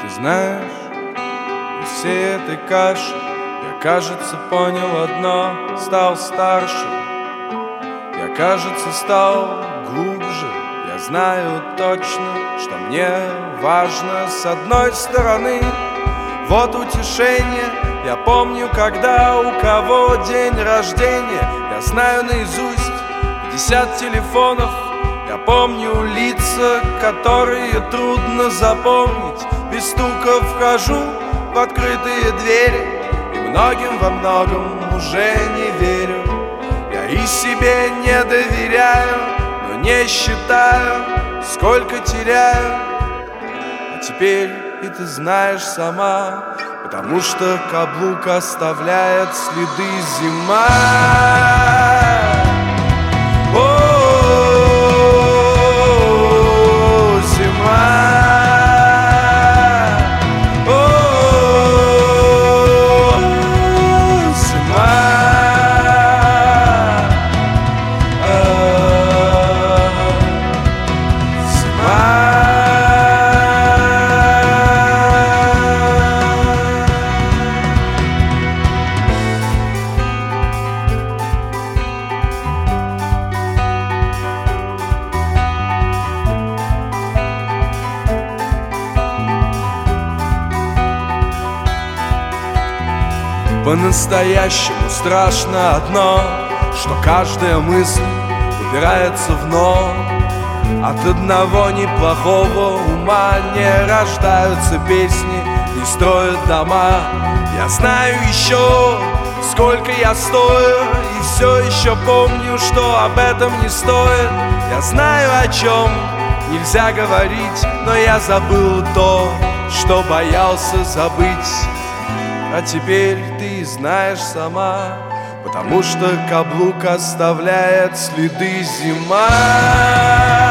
Ты знаешь, из всей этой каши я, кажется, понял одно: стал старше. Я, кажется, стал глубже. Я знаю точно, что мне важно. С одной стороны, вот утешение. Я помню, когда у кого день рождения. Я знаю наизусть 50 телефонов. Я помню лица, которые трудно запомнить. Без стука вхожу в открытые двери и многим во многом уже не верю. Я и себе не доверяю, но не считаю, сколько теряю. А теперь и ты знаешь сама, потому что каблук оставляет следы. Зима. По-настоящему страшно одно, что каждая мысль упирается в «но». От одного неплохого ума не рождаются песни, не строят дома. Я знаю еще, сколько я стою, и все еще помню, что об этом не стоит. Я знаю, о чем нельзя говорить, но я забыл то, что боялся забыть. А теперь ты знаешь сама, потому что каблук оставляет следы. Зима.